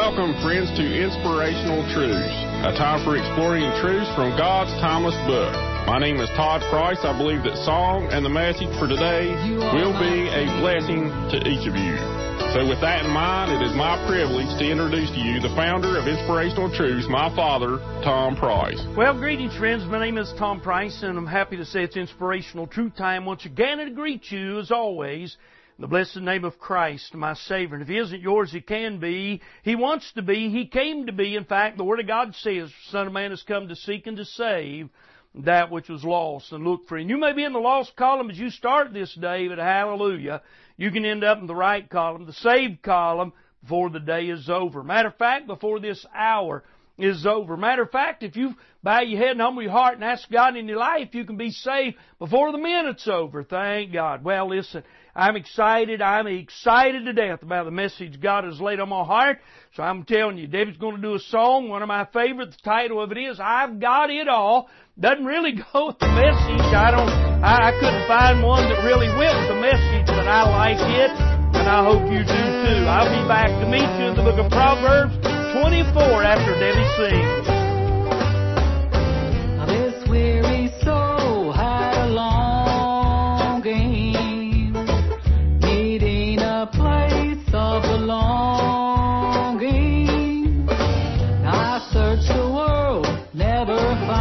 Welcome, friends, to Inspirational Truths, a time for exploring truths from God's timeless book. My name is Todd Price. I believe that song and the message for today will be a blessing to each of you. So with that in mind, it is my privilege to introduce to you the founder of Inspirational Truths, my father, Tom Price. Well, greetings, friends. My name is Tom Price, and I'm happy to say it's Inspirational Truth Time once again, and to greet you, as always, in the blessed name of Christ, my Savior. And if He isn't yours, He can be. He wants to be. He came to be. In fact, the Word of God says, the Son of Man has come to seek and to save that which was lost and look for. And you may be in the lost column as you start this day, but hallelujah, you can end up in the right column, the saved column, before the day is over. Matter of fact, before this hour is over. Matter of fact, if you bow your head and humble your heart and ask God in your life, you can be saved before the minute's over. Thank God. Well, listen, I'm excited to death about the message God has laid on my heart. So I'm telling you, David's going to do a song, one of my favorites. The title of it is, I've Got It All. Doesn't really go with the message. I couldn't find one that really went with the message, but I like it, and I hope you do too. I'll be back to meet you in the book of Proverbs 24 after Debbie sings. This weary soul had a longing, needing a place of belonging. I searched the world, never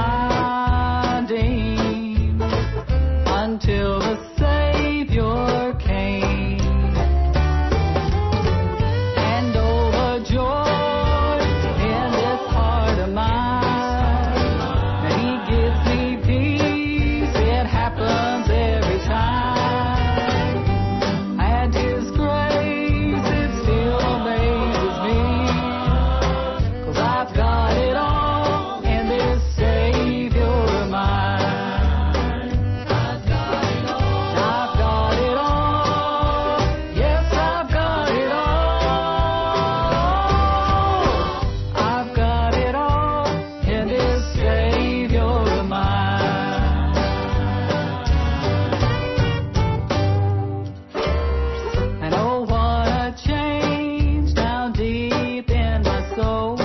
finding, until the Savior came. And oh, the joy in this heart of mine, that He gives me peace, it happens every time. And His grace, it still amazes me, 'cause I've got it all in this Savior of mine. I've got it all. I've got it all. Yes, I've got it all. I've got it all in this Savior of mine. And oh, what a change down deep in my soul.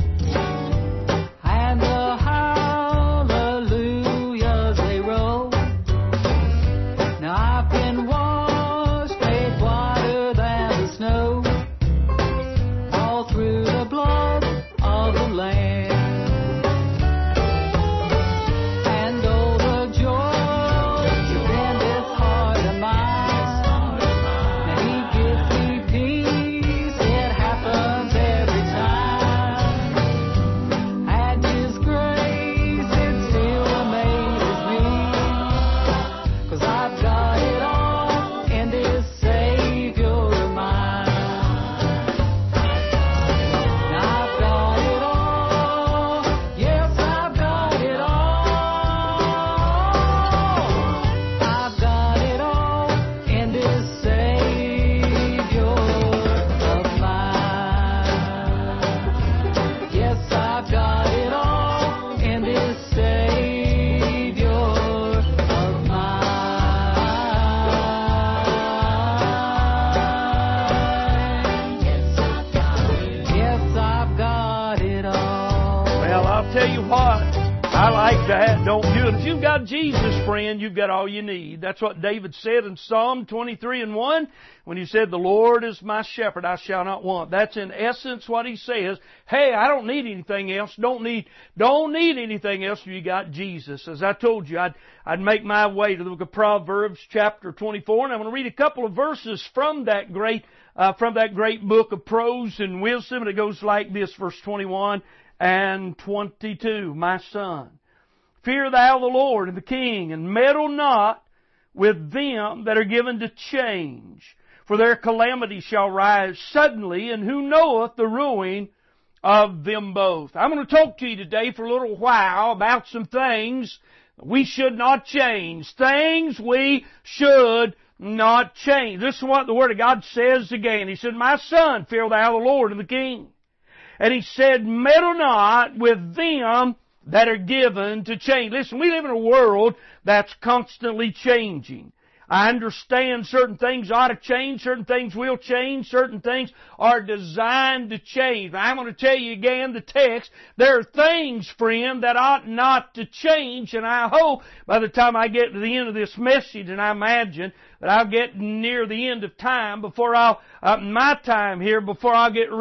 And the hallelujahs they roll. Now I've been washed, made whiter than the snow, all through the blood of the Lamb. And oh, the joy in this heart of mine, that He gives me peace, it happens every time. And His grace, it still amazes me, 'cause I've got it all in this Savior of mine. I've got it all. Yes, I've got it all. I've got it all in this Savior of mine. Yes, I've got it all in this Savior of mine. Yes, I've got it all. Well, I'll tell you what, I like that, don't you? And if you've got Jesus, friend, you've got all you need. That's what David said in Psalm 23:1, when he said, the Lord is my shepherd, I shall not want. That's in essence what he says. Hey, I don't need anything else. Don't need anything else if you got Jesus. As I told you, I'd make my way to the book of Proverbs chapter 24, and I'm going to read a couple of verses from that great book of prose and wisdom, and it goes like this, verse 21 and 22. My son, fear thou the Lord and the King, and meddle not with them that are given to change. For their calamity shall rise suddenly, and who knoweth the ruin of them both. I'm going to talk to you today for a little while about some things we should not change. Things we should not change. This is what the Word of God says again. He said, my son, fear thou the Lord and the King. And He said, meddle not with them that are given to change. Listen, we live in a world that's constantly changing. I understand certain things ought to change, certain things will change, certain things are designed to change. But I'm going to tell you again, the text, there are things, friend, that ought not to change, and I hope by the time I get to the end of this message, and I imagine that I'll get near the end of time before my time here, before I'll get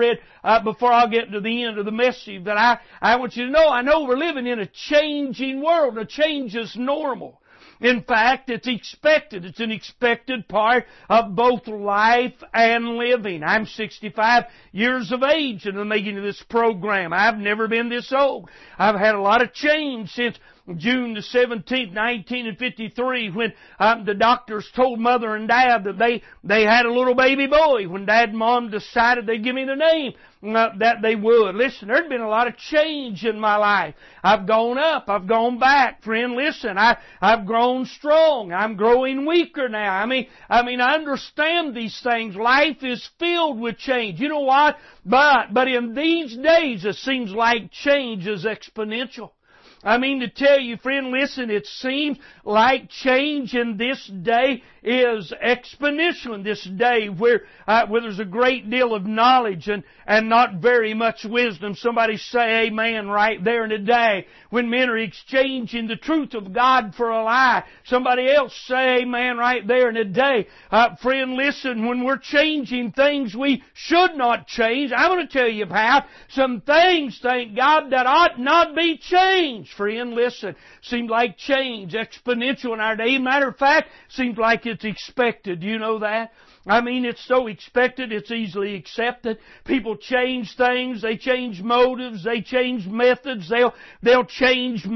to the end of the message, that I want you to know, I know we're living in a changing world, and a change is normal. In fact, it's expected. It's an expected part of both life and living. I'm 65 years of age in the making of this program. I've never been this old. I've had a lot of change since June the 17th, 1953, when the doctors told Mother and Dad that they had a little baby boy. When Dad and Mom decided they'd give me the name that they would. Listen, there's been a lot of change in my life. I've gone up. I've gone back. Friend, listen, I've grown strong. I'm growing weaker now. I mean, I understand these things. Life is filled with change. You know what? But in these days, it seems like change is exponential. I mean to tell you, friend, listen, it seems like change in this day is exponential in this day where there's a great deal of knowledge and not very much wisdom. Somebody say amen right there and today. When men are exchanging the truth of God for a lie. Somebody else say amen right there and today. Friend, listen, when we're changing things we should not change, I'm going to tell you about some things, thank God, that ought not be changed. Friend, listen, seems like change, exponential in our day. Matter of fact, seems like it's expected. Do you know that? I mean, it's so expected, it's easily accepted. People change things, they change motives, they change methods, they'll change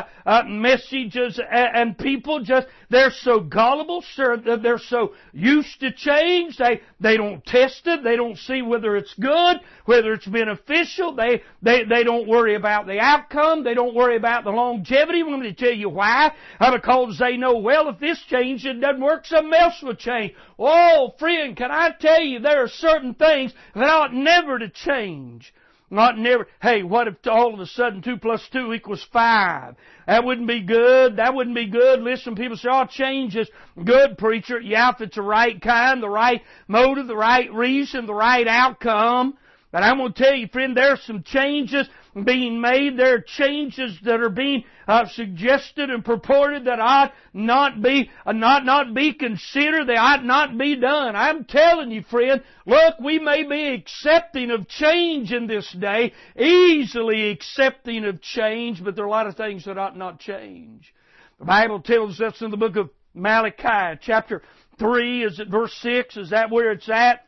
messages, and people just, they're so gullible, sir, they're so used to change, they don't test it, they don't see whether it's good, whether it's beneficial, they don't worry about the outcome, they don't worry about the longevity. I'm going to tell you why. Because they know, well, if this change, it doesn't work, something else will change. Oh, friend, can I tell you, there are certain things that ought never to change. Not never. Hey, what if all of a sudden 2 + 2 = 5? That wouldn't be good. That wouldn't be good. Listen, people say, oh, change is good, preacher. Yeah, if it's the right kind, the right motive, the right reason, the right outcome. But I'm going to tell you, friend, there are some changes being made. There are changes that are being suggested and purported that ought not be considered. They ought not be done. I'm telling you, friend, look, we may be accepting of change in this day, easily accepting of change, but there are a lot of things that ought not change. The Bible tells us in the book of Malachi, chapter 3, is it verse 6? Is that where it's at?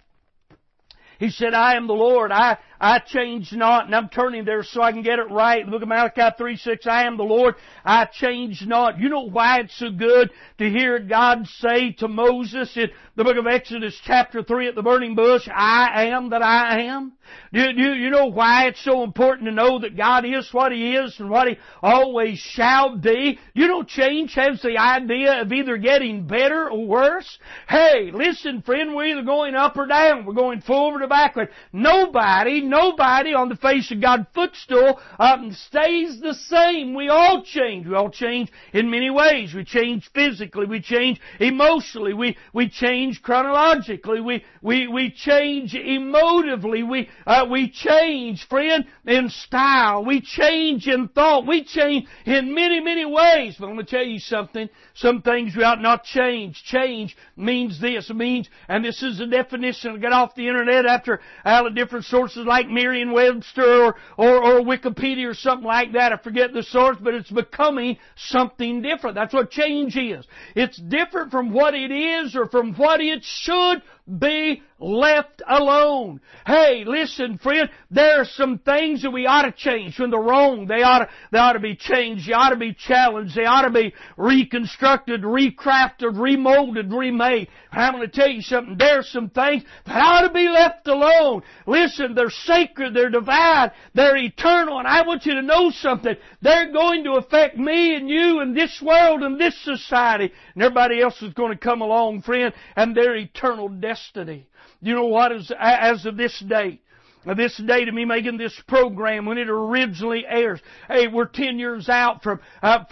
He said, I am the Lord, I change not, and I'm turning there so I can get it right. The book of Malachi 3:6, I am the Lord, I change not. You know why it's so good to hear God say to Moses in the book of Exodus chapter 3 at the burning bush, I am that I am? You know why it's so important to know that God is what He is and what He always shall be? You know, change has the idea of either getting better or worse. Hey, listen, friend, we're either going up or down. We're going forward or backward. Nobody on the face of God's footstool stays the same. We all change. We all change in many ways. We change physically. We change emotionally. We change chronologically. We change emotively. We change, friend, in style. We change in thought. We change in many, many ways. But I'm going to tell you something. Some things we ought not change. Change means this. It means, and this is the definition. I got off the internet after out of different sources like Merriam-Webster or Wikipedia or something like that. I forget the source, but it's becoming something different. That's what change is. It's different from what it is or from what it should be left alone. Hey, listen, friend, there are some things that we ought to change. When they're wrong, they ought to be changed. They ought to be challenged. They ought to be reconstructed, recrafted, remolded, remade. And I'm going to tell you something. There are some things that ought to be left alone. Listen, they're sacred, they're divine, they're eternal, and I want you to know something. They're going to affect me and you and this world and this society. And everybody else is going to come along, friend, and their eternal destiny. You know what? As of this date, this day to me making this program when it originally airs. Hey, we're 10 years out from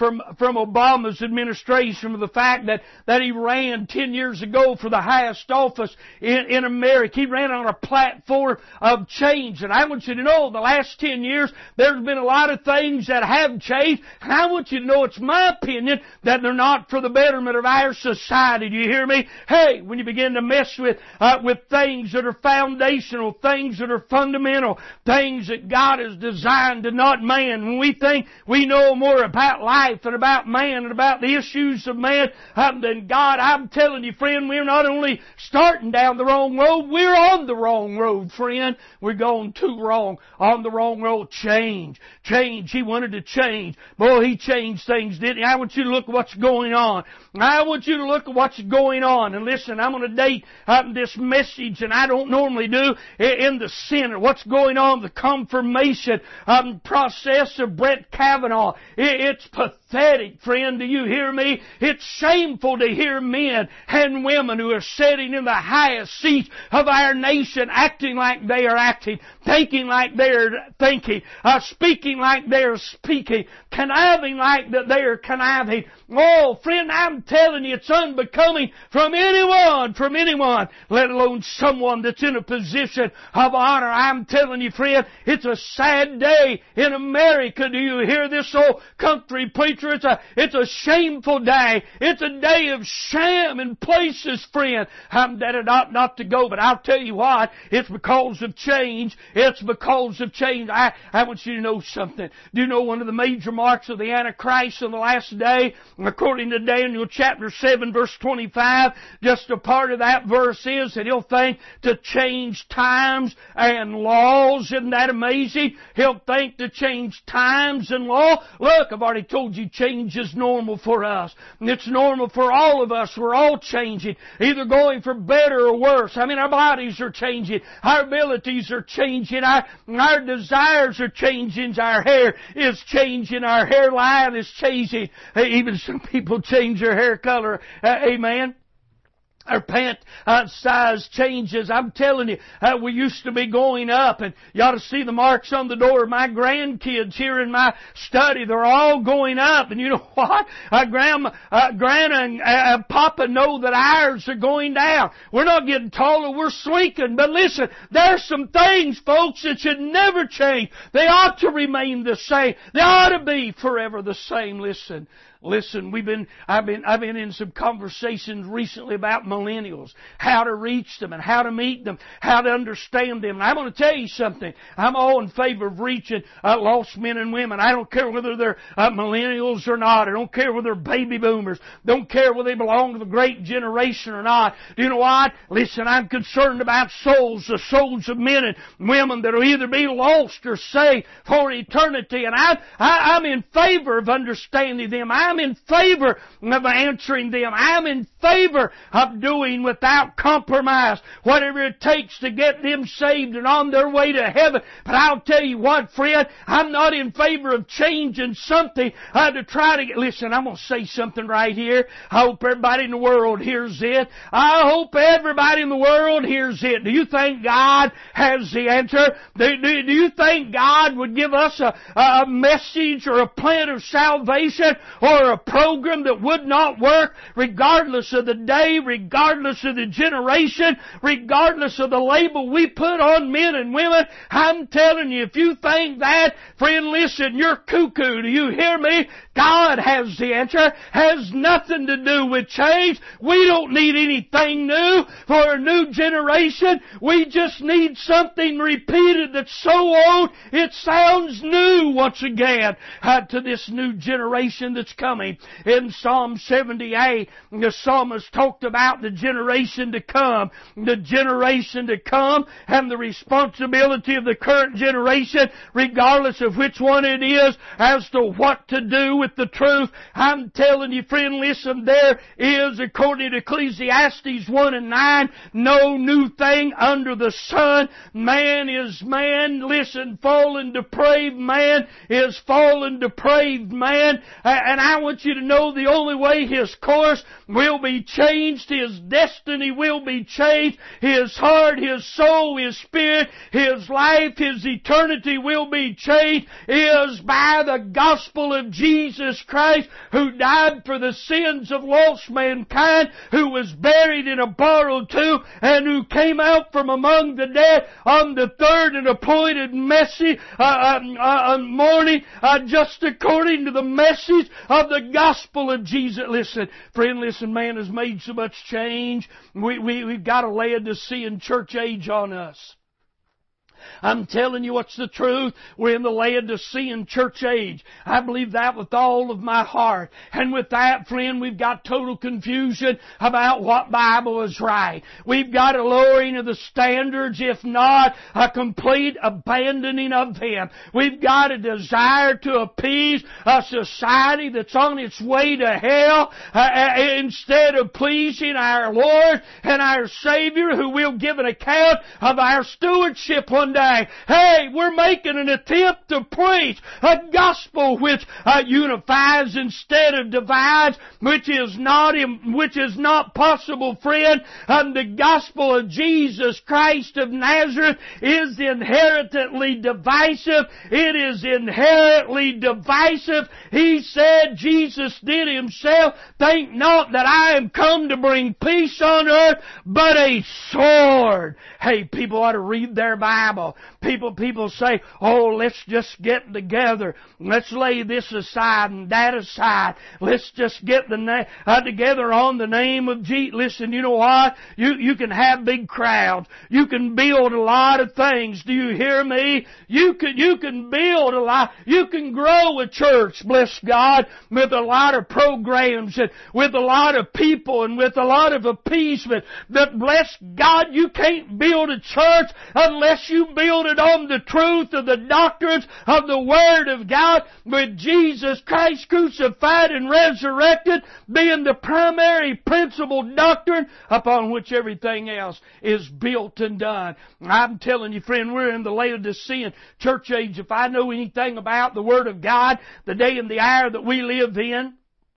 Obama's administration, of the fact that he ran 10 years ago for the highest office in America. He ran on a platform of change. And I want you to know, the last 10 years, there's been a lot of things that have changed. And I want you to know, it's my opinion that they're not for the betterment of our society. Do you hear me? Hey, when you begin to mess with things that are foundational, things that are fundamental, things that God has designed and not man, when we think we know more about life and about man and about the issues of man than God, I'm telling you, friend, we're not only starting down the wrong road, we're on the wrong road, friend. We're going too wrong, on the wrong road. Change. He wanted to change. Boy, He changed things, didn't He? I want you to look at what's going on. I want you to look at what's going on. And listen, I'm going to date this message, and I don't normally do, in the Senate. What's going on, the confirmation process of Brett Kavanaugh. It's pathetic, friend. Do you hear me? It's shameful to hear men and women who are sitting in the highest seats of our nation acting like they are acting, thinking like they are thinking, speaking like they are speaking, conniving like that they are conniving. Oh, friend, I'm telling you, it's unbecoming from anyone, let alone someone that's in a position of honor. I'm telling you, friend, it's a sad day in America. Do you hear this, old country preacher? It's a shameful day. It's a day of sham in places, friend, that it ought not to go. But I'll tell you what, it's because of change. It's because of change. I want you to know something. Do you know one of the major marks of the Antichrist in the last day? According to Daniel chapter 7 verse 25, just a part of that verse is that he'll think to change times and laws. Isn't that amazing? He'll think to change times and law. Look, I've already told you, change is normal for us. And it's normal for all of us. We're all changing, either going for better or worse. I mean, our bodies are changing. Our abilities are changing. Our desires are changing. Our hair is changing. Our hairline is changing. Even some people change their hair color. Amen. Our pant size changes. I'm telling you, we used to be going up, and you ought to see the marks on the door of my grandkids here in my study. They're all going up, and you know what? Grandma and Papa know that ours are going down. We're not getting taller, we're shrinking. But listen, there's some things, folks, that should never change. They ought to remain the same. They ought to be forever the same. Listen, I've been in some conversations recently about millennials, how to reach them and how to meet them, how to understand them. And I'm going to tell you something. I'm all in favor of reaching lost men and women. I don't care whether they're millennials or not. I don't care whether they're baby boomers. Don't care whether they belong to the great generation or not. Do you know what? Listen, I'm concerned about souls, the souls of men and women that will either be lost or saved for eternity. And I'm in favor of understanding them. I'm in favor of answering them. I'm in favor of doing without compromise whatever it takes to get them saved and on their way to heaven. But I'll tell you what, friend, I'm not in favor of changing something to try to get... Listen, I'm going to say something right here. I hope everybody in the world hears it. I hope everybody in the world hears it. Do you think God has the answer? Do you think God would give us a message or a plan of salvation or a program that would not work, regardless of the day, regardless of the generation, regardless of the label we put on men and women? I'm telling you, if you think that, friend, listen, you're cuckoo. Do you hear me? God has the answer. Has nothing to do with change. We don't need anything new for a new generation. We just need something repeated that's so old it sounds new once again to this new generation that's coming. In Psalm 78, the psalmist talked about the generation to come. The generation to come and the responsibility of the current generation, regardless of which one it is, as to what to do with the truth. I'm telling you, friend, listen, there is, according to Ecclesiastes 1:9, no new thing under the sun. Man is man. Listen, fallen, depraved man is fallen, depraved man. And I want you to know the only way his course will be changed is his destiny will be changed. His heart, his soul, his spirit, his life, his eternity will be changed is by the gospel of Jesus Christ, who died for the sins of lost mankind, who was buried in a borrowed tomb, and who came out from among the dead on the third and appointed morning, just according to the message of the gospel of Jesus. Listen, friend, listen, man has made so much change. We've got a Laodicean church age on us. I'm telling you what's the truth. We're in the Laodicean church age. I believe that with all of my heart. And with that, friend, we've got total confusion about what Bible is right. We've got a lowering of the standards, if not a complete abandoning of them. We've got a desire to appease a society that's on its way to hell instead of pleasing our Lord and our Savior, who will give an account of our stewardship one day. Hey, we're making an attempt to preach a gospel which unifies instead of divides, which is not possible, friend. The gospel of Jesus Christ of Nazareth is inherently divisive. It is inherently divisive. He said, Jesus did himself, think not that I am come to bring peace on earth, but a sword. Hey, people ought to read their Bible. People say, oh, let's just get together. Let's lay this aside and that aside. Let's just get together on the name of Jesus. Listen, you know what? You can have big crowds. You can build a lot of things. Do you hear me? You can build a lot. You can grow a church, bless God, with a lot of programs and with a lot of people and with a lot of appeasement. But bless God, you can't build a church unless you build it on the truth of the doctrines of the Word of God, with Jesus Christ crucified and resurrected being the primary principal doctrine upon which everything else is built and done. I'm telling you, friend, we're in the Laodicean church age. If I know anything about the Word of God, the day and the hour that we live in,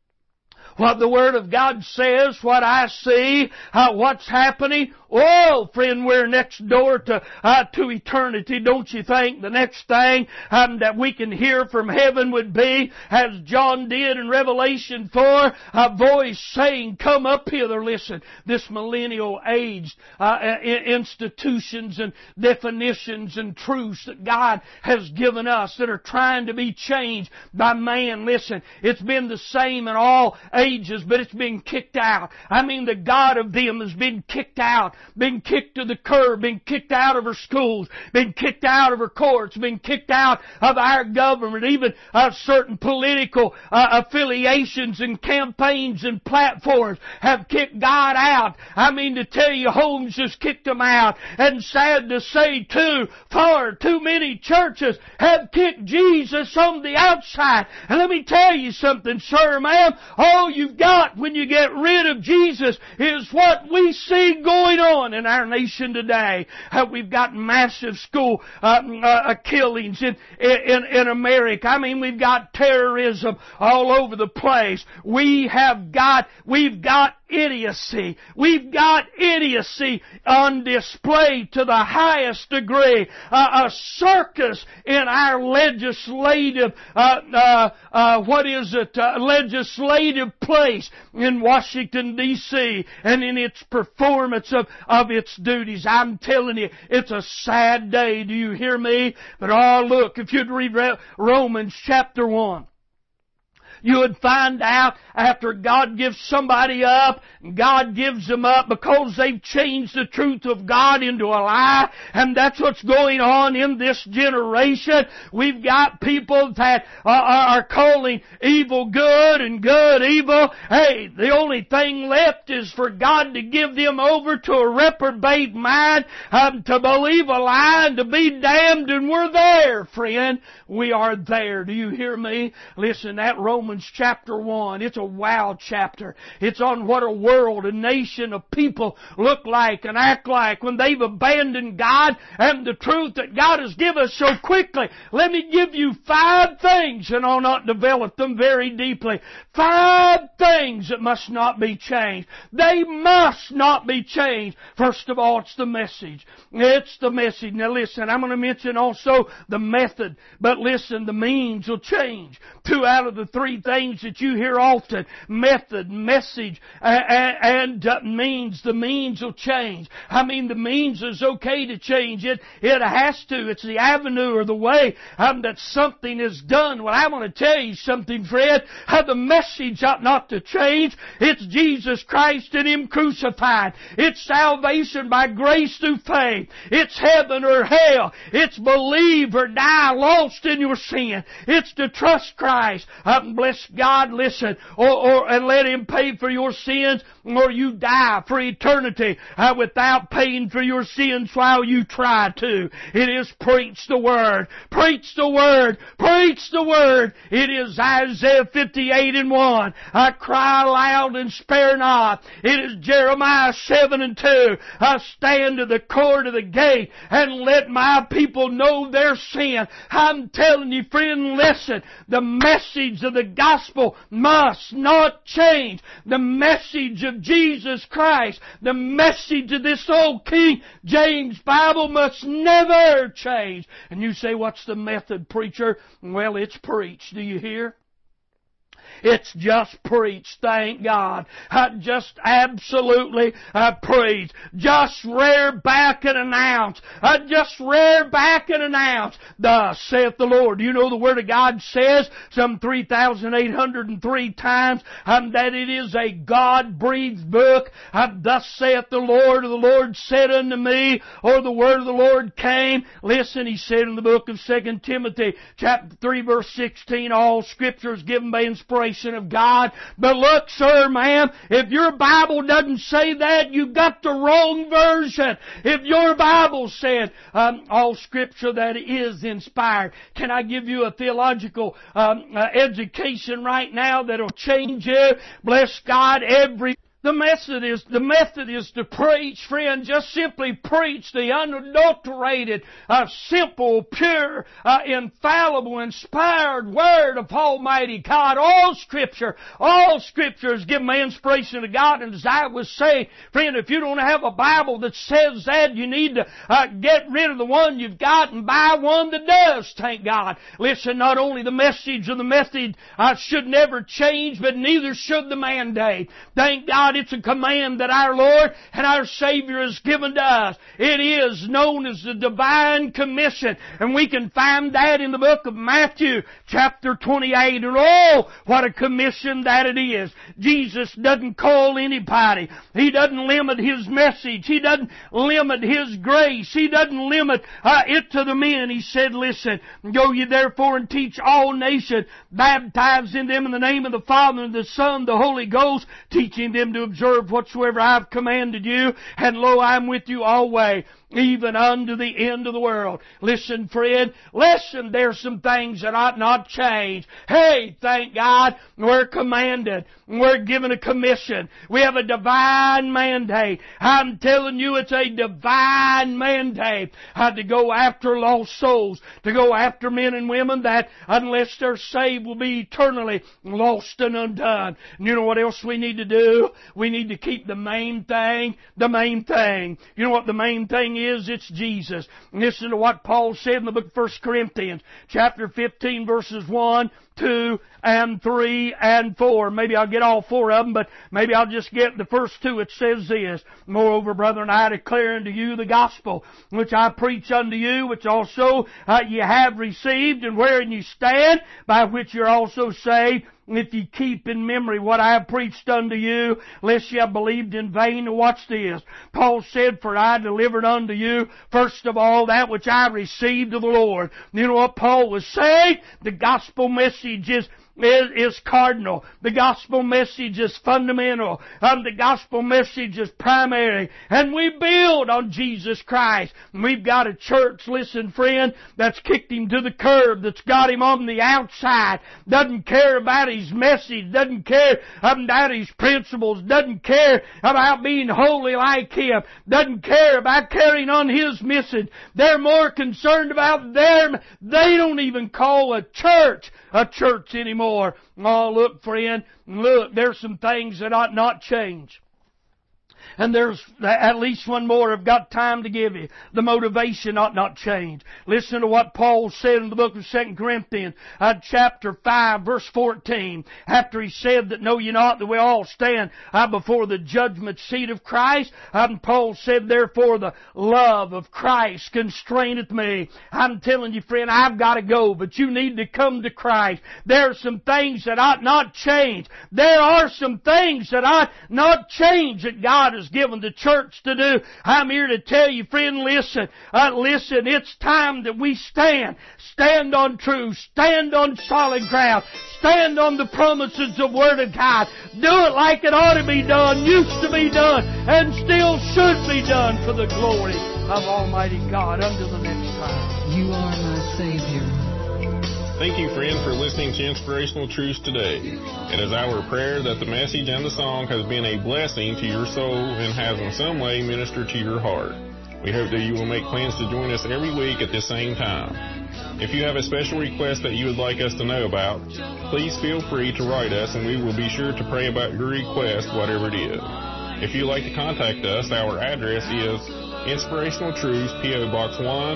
what the Word of God says, what I see, what's happening. Oh, friend, we're next door to eternity, don't you think? The next thing that we can hear from heaven would be, as John did in Revelation 4, a voice saying, come up hither. Listen, this millennial age, institutions and definitions and truths that God has given us that are trying to be changed by man. Listen, it's been the same in all ages, but it's been kicked out. I mean, the God of them has been kicked out, been kicked to the curb, been kicked out of our schools, been kicked out of our courts, been kicked out of our government, even certain political affiliations and campaigns and platforms have kicked God out. I mean, to tell you, Holmes has kicked them out. And sad to say, far too many churches have kicked Jesus on the outside. And let me tell you something, sir, ma'am, all you've got when you get rid of Jesus is what we see going on in our nation today. We've got massive school killings in America. I mean, we've got terrorism all over the place. We've got idiocy. We've got idiocy on display to the highest degree. A circus in our legislative, legislative place in Washington, D.C. and in its performance of its duties. I'm telling you, it's a sad day. Do you hear me? But look, if you'd read Romans chapter 1, you would find out after God gives somebody up, God gives them up because they've changed the truth of God into a lie. And that's what's going on in this generation. We've got people that are calling evil good and good evil. Hey, the only thing left is for God to give them over to a reprobate mind, to believe a lie and to be damned. And we're there, friend. We are there. Do you hear me? Listen, that Romans Romans chapter 1. It's a wow chapter. It's on what a world, a nation of people look like and act like when they've abandoned God and the truth that God has given us so quickly. Let me give you 5 things, and I'll not develop them very deeply. 5 things that must not be changed. They must not be changed. First of all, it's the message. It's the message. Now listen, I'm going to mention also the method. But listen, the means will change. 2 out of the 3 things that you hear often, method, message, and means, the means will change. I mean, the means is okay to change. It has to. It's the avenue or the way that something is done. Well, I want to tell you something, Fred. The message ought not to change. It's Jesus Christ and Him crucified. It's salvation by grace through faith. It's heaven or hell. It's believe or die lost in your sin. It's to trust Christ. Bless God, listen, and let Him pay for your sins, or you die for eternity without paying for your sins while you try to. It is preach the Word. Preach the Word. Preach the Word. It is Isaiah 58:1. I cry aloud and spare not. It is Jeremiah 7:2. I stand to the court of the gate and let my people know their sin. I'm telling you, friend, listen. The message of the gospel must not change. The message of Jesus Christ, the message of this old King James Bible must never change. And you say, what's the method, preacher? Well, it's preach. Do you hear? It's just preach, thank God. Just absolutely preach. Just rear back and announce. Just rear back and announce. Thus saith the Lord. You know the Word of God says some 3,803 times that it is a God-breathed book. Thus saith the Lord, or the Lord said unto me, or the word of the Lord came. Listen, He said in the book of 2 Timothy chapter 3 verse 16, all Scripture is given by inspiration of God. But look, sir, ma'am, if your Bible doesn't say that, you got the wrong version. If your Bible said all Scripture that is inspired. Can I give you a theological education right now that'll change you? Bless God, The method is to preach, friend. Just simply preach the unadulterated, simple, pure, infallible, inspired Word of Almighty God. All Scripture is given by inspiration of God. And as I was saying, friend, if you don't have a Bible that says that, you need to get rid of the one you've got and buy one that does, thank God. Listen, not only the message or the method should never change, but neither should the mandate. Thank God. It's a command that our Lord and our Savior has given to us. It is known as the Divine Commission. And we can find that in the book of Matthew chapter 28. And oh, what a commission that it is. Jesus doesn't call anybody. He doesn't limit His message. He doesn't limit His grace. He doesn't limit it to the men. He said, listen, go ye therefore and teach all nations, baptizing them in the name of the Father and the Son and the Holy Ghost, teaching them to observe whatsoever I have commanded you, and lo, I am with you always, even unto the end of the world. Listen, friend, listen, there's some things that ought not change. Hey, thank God, we're commanded. We're given a commission. We have a divine mandate. I'm telling you, it's a divine mandate to go after lost souls, to go after men and women that, unless they're saved, will be eternally lost and undone. And you know what else we need to do? We need to keep the main thing the main thing. You know what the main thing is? It's Jesus. Listen to what Paul said in the book of 1 Corinthians, chapter 15, verses 1, 2, and 3, and 4. Maybe I'll get all 4 of them, but maybe I'll just get the first 2. It says this, moreover, brethren, I declare unto you the gospel, which I preach unto you, which also ye have received, and wherein you stand, by which you're also saved, if ye keep in memory what I have preached unto you, lest ye have believed in vain. Watch this. Paul said, for I delivered unto you, first of all, that which I received of the Lord. You know what Paul was saying? The gospel message is is cardinal. The gospel message is fundamental. The gospel message is primary. And we build on Jesus Christ. We've got a church, listen friend, that's kicked him to the curb, that's got him on the outside, doesn't care about his message, doesn't care about his principles, doesn't care about being holy like him, doesn't care about carrying on his message. They're more concerned about they don't even call a church anymore. Oh, look, friend, look, there's some things that ought not change. And there's at least one more I've got time to give you. The motivation ought not change. Listen to what Paul said in the book of 2 Corinthians, chapter 5, verse 14. After he said that, know ye not that we all stand before the judgment seat of Christ? Paul said, therefore the love of Christ constraineth me. I'm telling you, friend, I've got to go, but you need to come to Christ. There are some things that ought not change. There are some things that ought not change that God has given the church to do. I'm here to tell you, friend, listen, it's time that we stand on truth, stand on solid ground, stand on the promises of Word of God. Do it like it ought to be done, used to be done, and still should be done for the glory of Almighty God. Until the next time. You are my Savior. Thank you, friend, for listening to Inspirational Truths today. It is our prayer that the message and the song has been a blessing to your soul and has in some way ministered to your heart. We hope that you will make plans to join us every week at the same time. If you have a special request that you would like us to know about, please feel free to write us and we will be sure to pray about your request, whatever it is. If you'd like to contact us, our address is Inspirational Truths, P.O. Box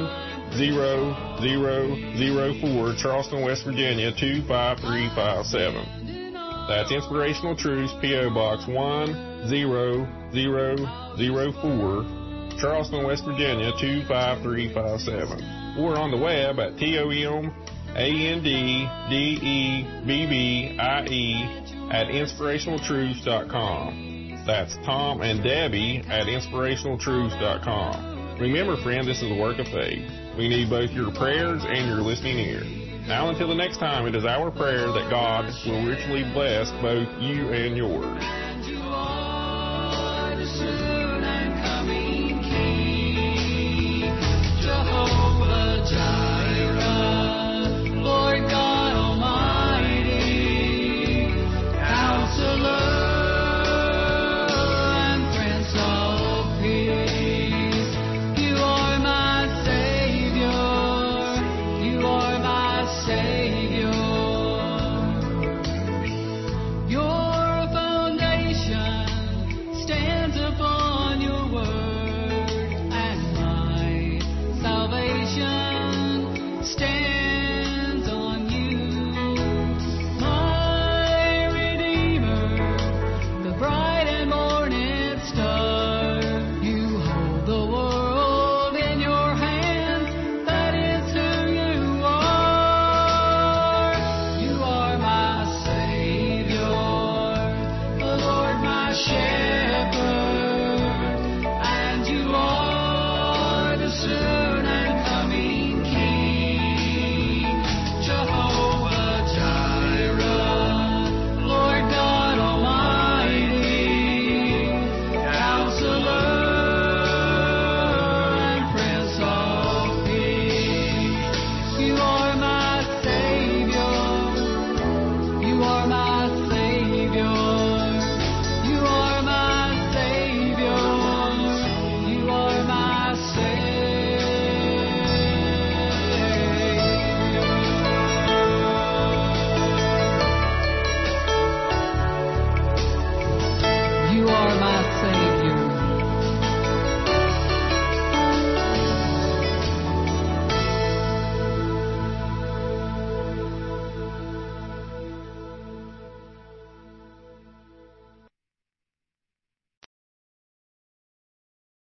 10004, Charleston, West Virginia 25357. That's Inspirational Truths, P.O. Box 10004, Charleston, West Virginia 25357. Or on the web at TOMANDDEBBIE@inspirationaltruths.com. That's Tom and Debbie at inspirationaltruths.com. Remember, friend, this is a work of faith. We need both your prayers and your listening ear. Now until the next time, it is our prayer that God will richly bless both you and yours.